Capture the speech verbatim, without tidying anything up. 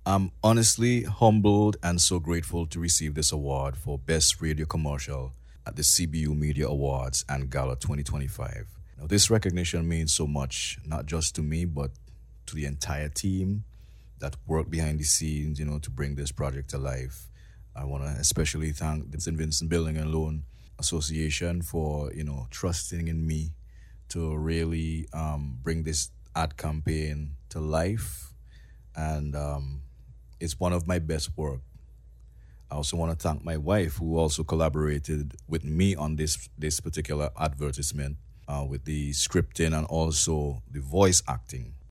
I'm honestly humbled and so grateful to receive this award for Best Radio Commercial at the C B U Media Awards and Gala twenty twenty-five. Now, this recognition means so much, not just to me, but to the entire team that worked behind the scenes, you know, to bring this project to life. I want to especially thank the Saint Vincent Building and Loan Association for, you know, trusting in me to really um, bring this ad campaign to life. And um, it's one of my best work. I also want to thank my wife, who also collaborated with me on this this particular advertisement, uh, with the scripting and also the voice acting.